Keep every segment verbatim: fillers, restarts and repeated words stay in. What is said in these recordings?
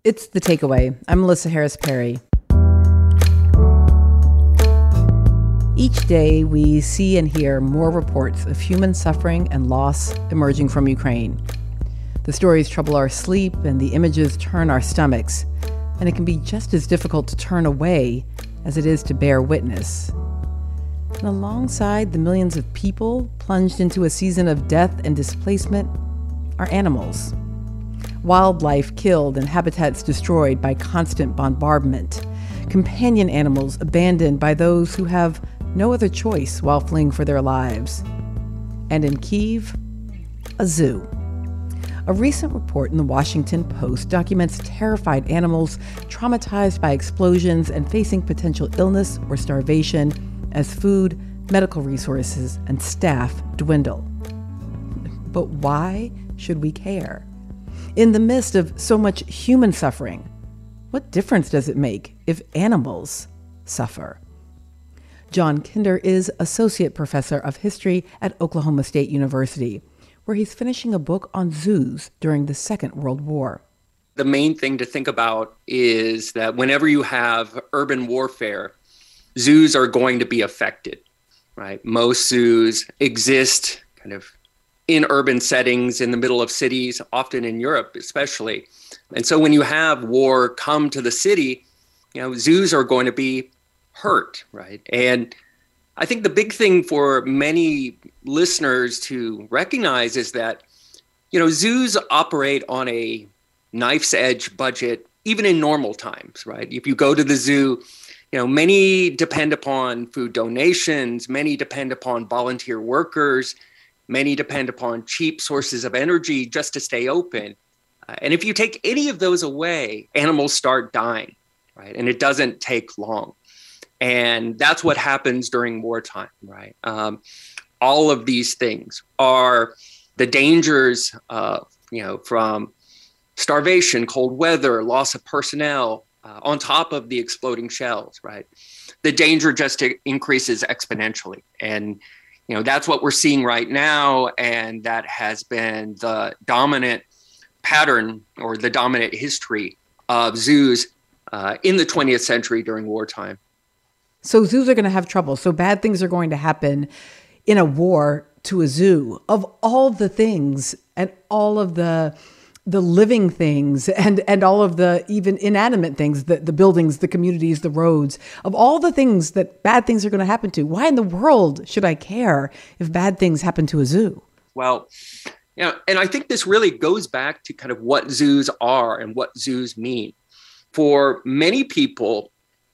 It's The Takeaway. I'm Melissa Harris Perry. Each day, we see and hear more reports of human suffering and loss emerging from Ukraine. The stories trouble our sleep and the images turn our stomachs, and it can be just as difficult to turn away as it is to bear witness. And alongside the millions of people plunged into a season of death and displacement are animals. Wildlife killed and habitats destroyed by constant bombardment. Companion animals abandoned by those who have no other choice while fleeing for their lives. And in Kyiv, a zoo. A recent report in the Washington Post documents terrified animals traumatized by explosions and facing potential illness or starvation as food, medical resources, and staff dwindle. But why should we care? In the midst of so much human suffering, what difference does it make if animals suffer? John Kinder is Associate Professor of History at Oklahoma State University, where he's finishing a book on zoos during the Second World War. The main thing to think about is that whenever you have urban warfare, zoos are going to be affected, right? Most zoos exist kind of in urban settings, in the middle of cities, often in Europe especially. And so when you have war come to the city, you know, zoos are going to be hurt, right? And I think the big thing for many listeners to recognize is that, you know, zoos operate on a knife's edge budget, even in normal times, right? If you go to the zoo, you know, many depend upon food donations, many depend upon volunteer workers, many depend upon cheap sources of energy just to stay open. Uh, and if you take any of those away, animals start dying, right? And it doesn't take long. And that's what happens during wartime, right? Um, all of these things are the dangers of, you know, from starvation, cold weather, loss of personnel, uh, on top of the exploding shells, right? The danger just increases exponentially. And you know, that's what we're seeing right now, and that has been the dominant pattern or the dominant history of zoos uh, in the twentieth century during wartime. So zoos are going to have trouble. So bad things are going to happen in a war to a zoo. Of all the things and all of the the living things and, and all of the even inanimate things, the, the buildings, the communities, the roads, of all the things that bad things are going to happen to, why in the world should I care if bad things happen to a zoo? Well, you know, and I think this really goes back to kind of what zoos are and what zoos mean. For many people,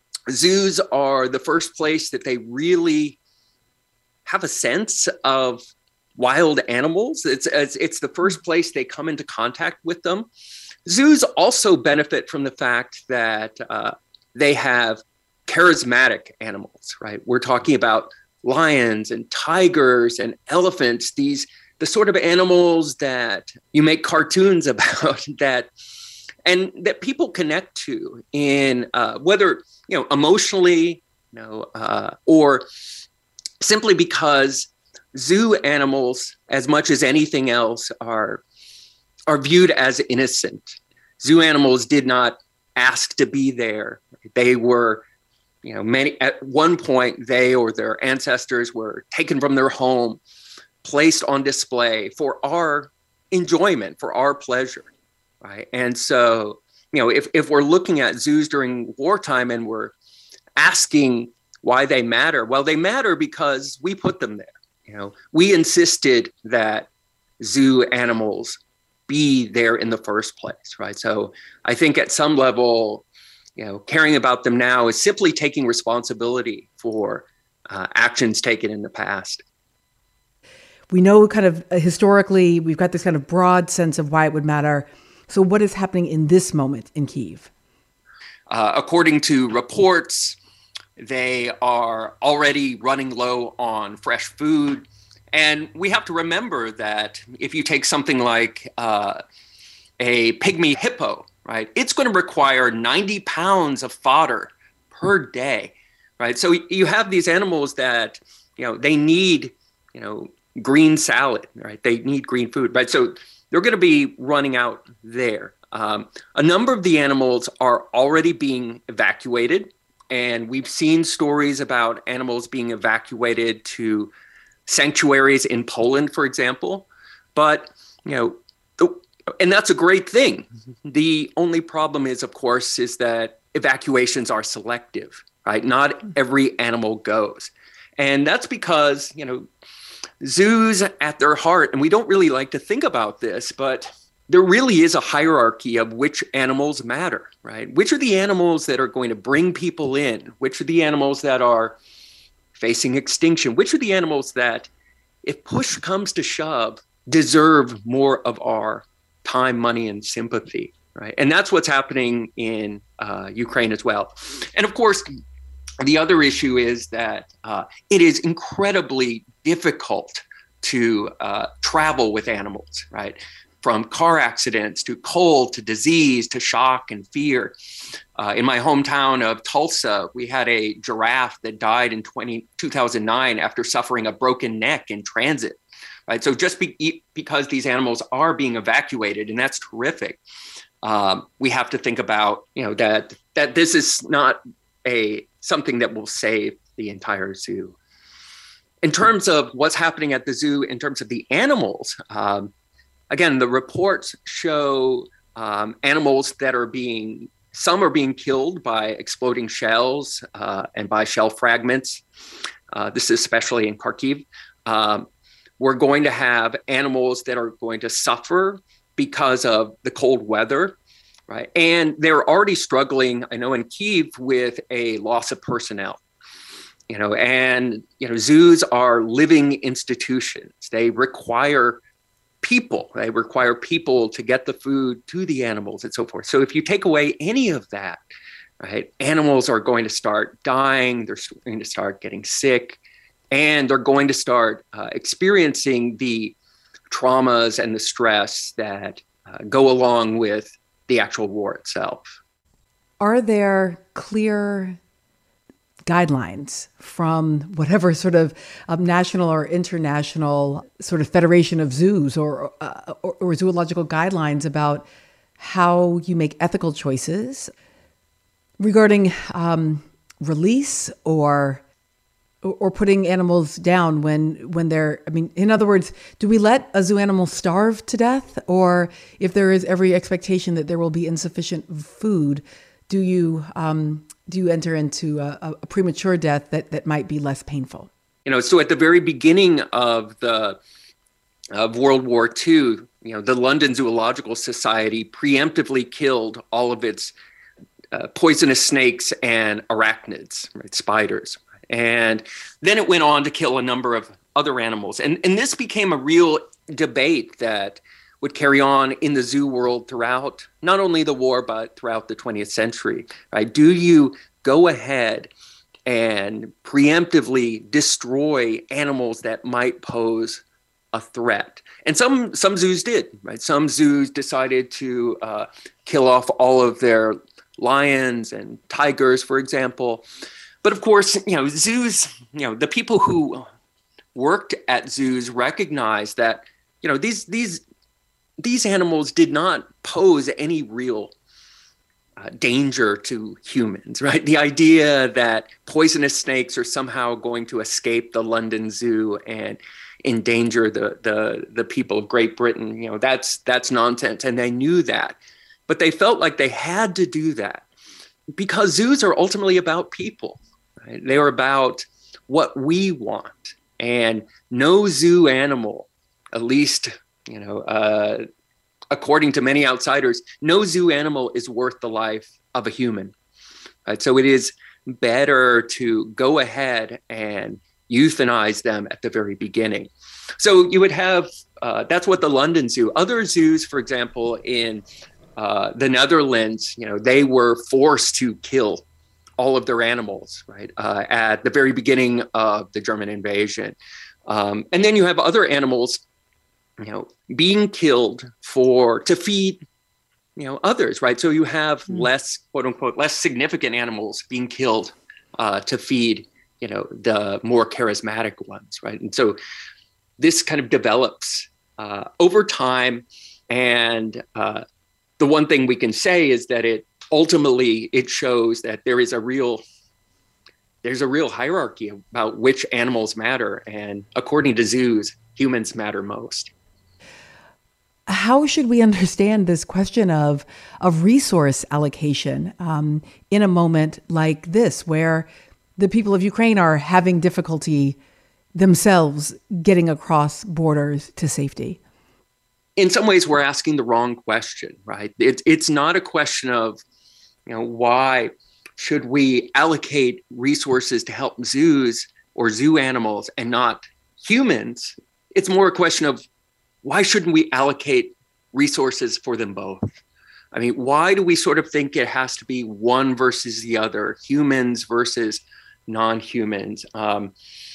zoos are the first place that they really have a sense of wild animals. It's, it's it's the first place they come into contact with them. Zoos also benefit from the fact that uh, they have charismatic animals, right? We're talking about lions and tigers and elephants, these the sort of animals that you make cartoons about that and that people connect to in uh, whether, you know, emotionally, you know, uh, or simply because zoo animals, as much as anything else, are are viewed as innocent. Zoo animals did not ask to be there. They were, you know, many at one point they or their ancestors were taken from their home, placed on display for our enjoyment, for our pleasure, right? And so, you know, if if we're looking at zoos during wartime and we're asking why they matter, well, they matter because we put them there. You know, we insisted that zoo animals be there in the first place, right? So I think at some level, you know, caring about them now is simply taking responsibility for uh, actions taken in the past. We know kind of uh, historically, we've got this kind of broad sense of why it would matter. So what is happening in this moment in Kyiv? Uh, according to reports, they are already running low on fresh food. And we have to remember that if you take something like uh, a pygmy hippo, right, it's going to require ninety pounds of fodder per day, right? So you have these animals that, you know, they need, you know, green salad, right? They need green food, right? So they're going to be running out there. Um, a number of the animals are already being evacuated, and we've seen stories about animals being evacuated to sanctuaries in Poland, for example. But, you know, the, and that's a great thing. The only problem is, of course, is that evacuations are selective, right? Not every animal goes. And that's because, you know, zoos at their heart, and we don't really like to think about this, but there really is a hierarchy of which animals matter, right? Which are the animals that are going to bring people in? Which are the animals that are facing extinction? Which are the animals that, if push comes to shove, deserve more of our time, money, and sympathy, right? And that's what's happening in uh, Ukraine as well. And of course, the other issue is that uh, it is incredibly difficult to uh, travel with animals, right? From car accidents to cold to disease to shock and fear. Uh, in my hometown of Tulsa, we had a giraffe that died in two thousand nine after suffering a broken neck in transit. Right? So just be, because these animals are being evacuated, and that's terrific, um, we have to think about, you know, that that this is not a something that will save the entire zoo. In terms of what's happening at the zoo, in terms of the animals, um, again, the reports show um, animals that are being, some are being killed by exploding shells uh, and by shell fragments. Uh, this is especially in Kharkiv. Um, we're going to have animals that are going to suffer because of the cold weather, right? And they're already struggling, I know in Kyiv, with a loss of personnel. You know, and, you know, zoos are living institutions. They require people. They require people to get the food to the animals and so forth. So if you take away any of that, right, animals are going to start dying. They're going to start getting sick, and they're going to start uh, experiencing the traumas and the stress that uh, go along with the actual war itself. Are there clear guidelines from whatever sort of um, national or international sort of federation of zoos or, uh, or or zoological guidelines about how you make ethical choices regarding um, release or or putting animals down when when they're, I mean, in other words, do we let a zoo animal starve to death? Or if there is every expectation that there will be insufficient food, do you um, do you enter into a, a premature death that, that might be less painful? You know, so at the very beginning of the of World War Two, you know, the London Zoological Society preemptively killed all of its uh, poisonous snakes and arachnids, right, spiders. And then it went on to kill a number of other animals. And, and this became a real debate that would carry on in the zoo world throughout not only the war, but throughout the twentieth century. Right? Do you go ahead and preemptively destroy animals that might pose a threat? And some some zoos did. Right? Some zoos decided to uh, kill off all of their lions and tigers, for example. But of course, you know, zoos, you know, the people who worked at zoos recognized that, you know, these these these animals did not pose any real uh, danger to humans, right? The idea that poisonous snakes are somehow going to escape the London Zoo and endanger the the the people of Great Britain, you know, that's that's nonsense, and they knew that, but they felt like they had to do that because zoos are ultimately about people. Right? They are about what we want, and no zoo animal, at least, you know, uh, according to many outsiders, no zoo animal is worth the life of a human. Right? So it is better to go ahead and euthanize them at the very beginning. So you would have, uh, that's what the London Zoo, other zoos, for example, in uh, the Netherlands, you know, they were forced to kill all of their animals, right, uh, at the very beginning of the German invasion. Um, and then you have other animals, you know, being killed for, to feed, you know, others, right? So you have mm. less, quote unquote, less significant animals being killed uh, to feed, you know, the more charismatic ones, right? And so this kind of develops uh, over time. And uh, the one thing we can say is that it ultimately it shows that there is a real there's a real hierarchy about which animals matter. And according to zoos, humans matter most. How should we understand this question of, of resource allocation um, in a moment like this, where the people of Ukraine are having difficulty themselves getting across borders to safety? In some ways, we're asking the wrong question, right? It's it's not a question of, you know, why should we allocate resources to help zoos or zoo animals and not humans? It's more a question of why shouldn't we allocate resources for them both? I mean, why do we sort of think it has to be one versus the other, humans versus non-humans? Um,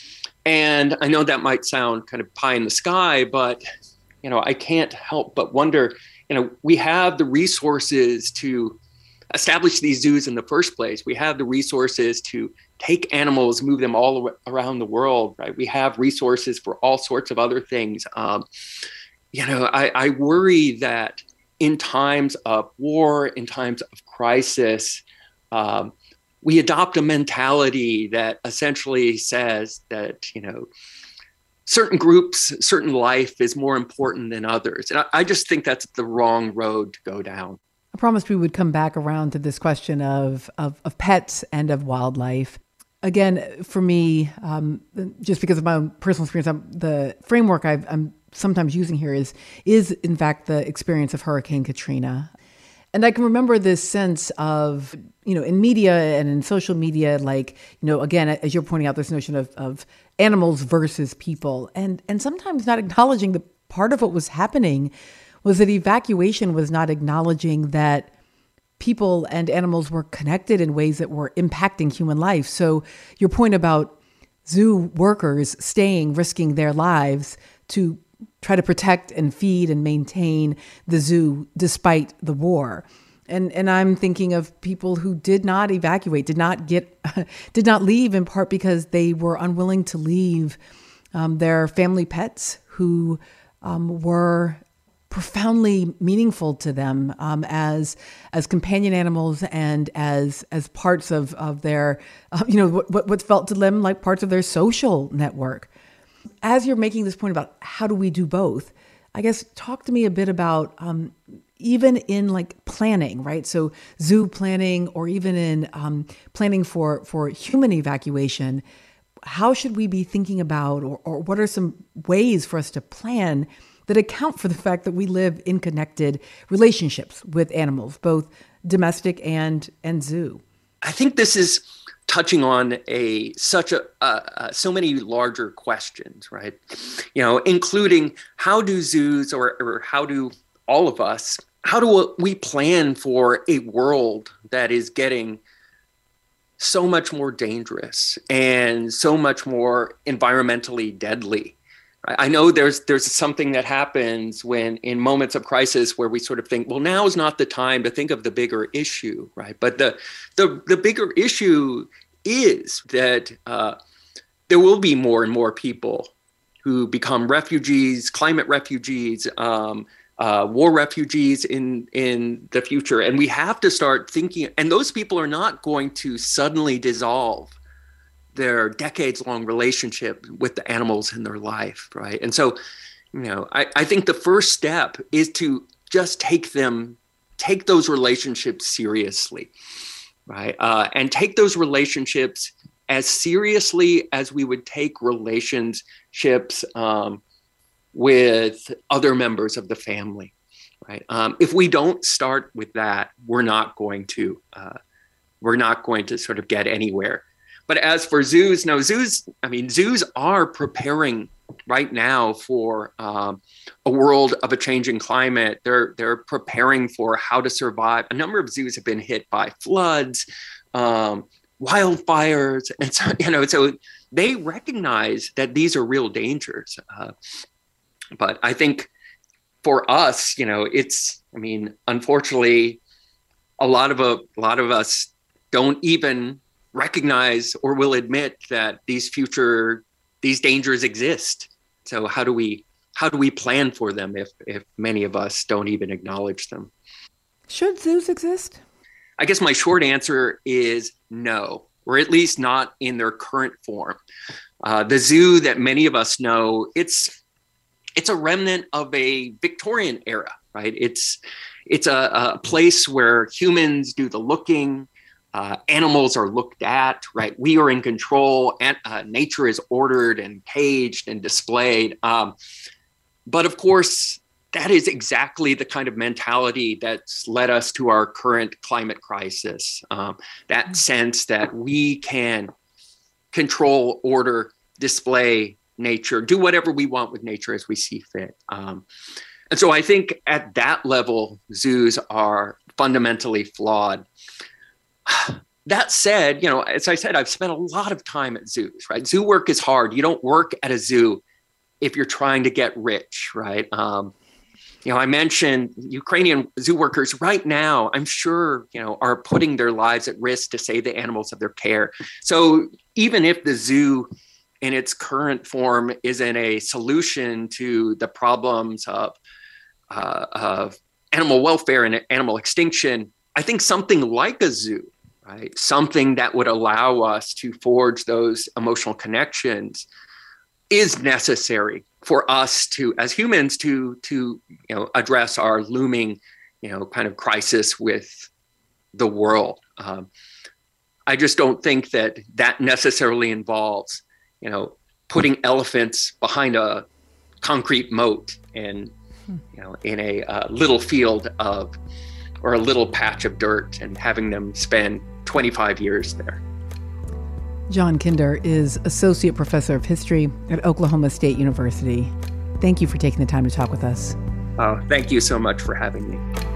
and I know that might sound kind of pie in the sky, but you know, I can't help but wonder, you know, we have the resources to establish these zoos in the first place. We have the resources to take animals, move them all around the world, right? We have resources for all sorts of other things. Um, you know, I, I worry that in times of war, in times of crisis, um, we adopt a mentality that essentially says that, you know, certain groups, certain life is more important than others. And I, I just think that's the wrong road to go down. I promised we would come back around to this question of, of, of pets and of wildlife. Again, for me, um, just because of my own personal experience, I'm, the framework I've, I'm sometimes using here is, is in fact the experience of Hurricane Katrina. And I can remember this sense of, you know, in media and in social media, like, you know, again, as you're pointing out, this notion of, of animals versus people, and, and sometimes not acknowledging that part of what was happening was that evacuation was not acknowledging that people and animals were connected in ways that were impacting human life. So your point about zoo workers staying, risking their lives to try to protect and feed and maintain the zoo despite the war. And and I'm thinking of people who did not evacuate, did not get, did not leave, in part because they were unwilling to leave um, their family pets who um, were profoundly meaningful to them um, as as companion animals and as as parts of of their, uh, you know, what what felt to them like parts of their social network. As you're making this point about how do we do both, I guess talk to me a bit about um, even in like planning, right? So zoo planning, or even in um, planning for for human evacuation, how should we be thinking about, or, or what are some ways for us to plan that account for the fact that we live in connected relationships with animals, both domestic and and zoo? I think this is touching on a such a uh, uh, so many larger questions, right? You know, including how do zoos or, or how do all of us, how do we plan for a world that is getting so much more dangerous and so much more environmentally deadly? I know there's there's something that happens when in moments of crisis where we sort of think, well, now is not the time to think of the bigger issue, right? But the the, the bigger issue is that uh, there will be more and more people who become refugees, climate refugees, um, uh, war refugees in in the future, and we have to start thinking. And those people are not going to suddenly dissolve their decades-long relationship with the animals in their life, right? And so, you know, I, I think the first step is to just take them, take those relationships seriously, right? Uh, and take those relationships as seriously as we would take relationships um, with other members of the family, right? Um, if we don't start with that, we're not going to, uh, we're not going to sort of get anywhere. But as for zoos, no, zoos, I mean, zoos are preparing right now for um, a world of a changing climate. They're they're preparing for how to survive. A number of zoos have been hit by floods, um, wildfires, and so, you know, so they recognize that these are real dangers. Uh, but I think for us, you know, it's, I mean, unfortunately, a lot of a, a lot of us don't even recognize or will admit that these future, these dangers exist. So how do we, how do we plan for them if, if many of us don't even acknowledge them? Should zoos exist? I guess my short answer is no, or at least not in their current form. Uh, the zoo that many of us know, it's it's a remnant of a Victorian era, right? It's it's a, a place where humans do the looking, uh, animals are looked at, right? We are in control, and uh, nature is ordered and caged and displayed. Um, but of course, that is exactly the kind of mentality that's led us to our current climate crisis. Um, that sense that we can control, order, display nature, do whatever we want with nature as we see fit. Um, and so I think at that level, zoos are fundamentally flawed. That said, you know, as I said, I've spent a lot of time at zoos, right? Zoo work is hard. You don't work at a zoo if you're trying to get rich, right? Um, you know, I mentioned Ukrainian zoo workers right now, I'm sure, you know, are putting their lives at risk to save the animals of their care. So even if the zoo in its current form isn't a solution to the problems of, uh, of animal welfare and animal extinction, I think something like a zoo, right? Something that would allow us to forge those emotional connections is necessary for us to, as humans, to, to, you know, address our looming, you know, kind of crisis with the world. Um, I just don't think that that necessarily involves, you know, putting elephants behind a concrete moat and, you know, in a uh, little field of, or a little patch of dirt and having them spend twenty-five years there. John Kinder is Associate Professor of History at Oklahoma State University. Thank you for taking the time to talk with us. Oh, thank you so much for having me.